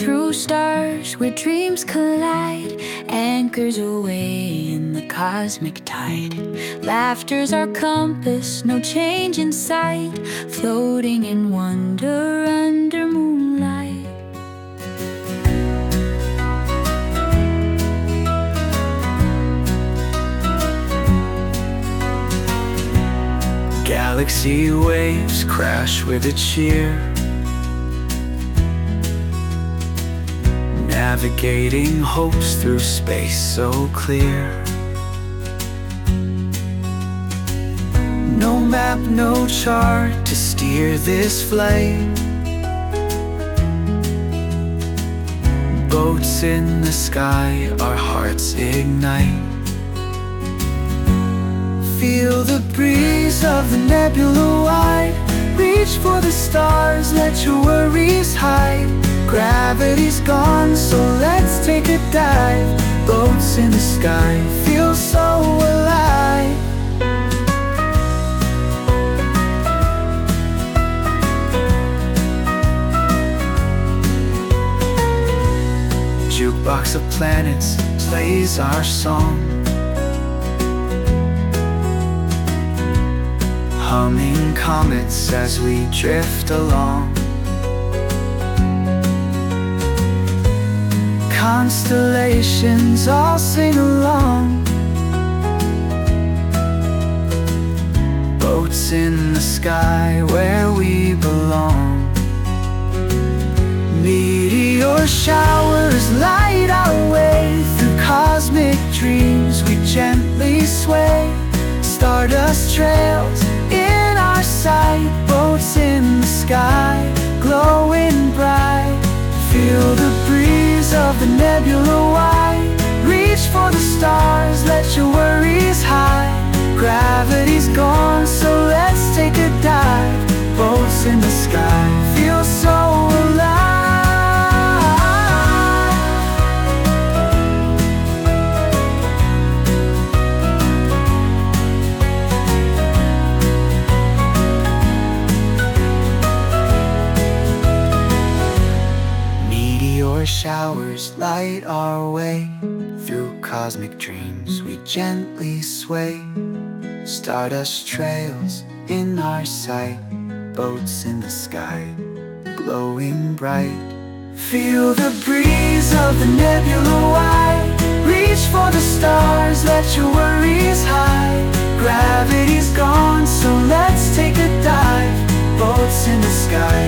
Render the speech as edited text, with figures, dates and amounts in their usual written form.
through stars where dreams collide, anchors away in the cosmic tide. Laughter's our compass, no change in sight, floating in wonder under moonlight. Galaxy waves crash with a cheer, navigating hopes through space so clear. No map, no chart to steer this flight, boats in the sky, our hearts ignite. Feel the breeze of the nebula wide, reach for the stars, let your worries hide. Gravity's gone, so let's take a dive. Boats in the sky, feel so alive. Jukebox of planets plays our song, humming comets as we drift along. Constellations all sing along, boats in the sky where we belong. Meteor showers light our way, through cosmic dreams we gently sway. Stardust trails in our sight, boats in the sky glowing bright. Feel the breeze of the nebula wide, reach for the stars, let your worries hide. Gravity's gone, so let's take a dive. Boats in the sky, feel so alive. Showers light our way, through cosmic dreams we gently sway. Stardust trails in our sight, boats in the sky glowing bright. Feel the breeze of the nebula wide, reach for the stars, let your worries hide. Gravity's gone, so let's take a dive. Boats in the sky,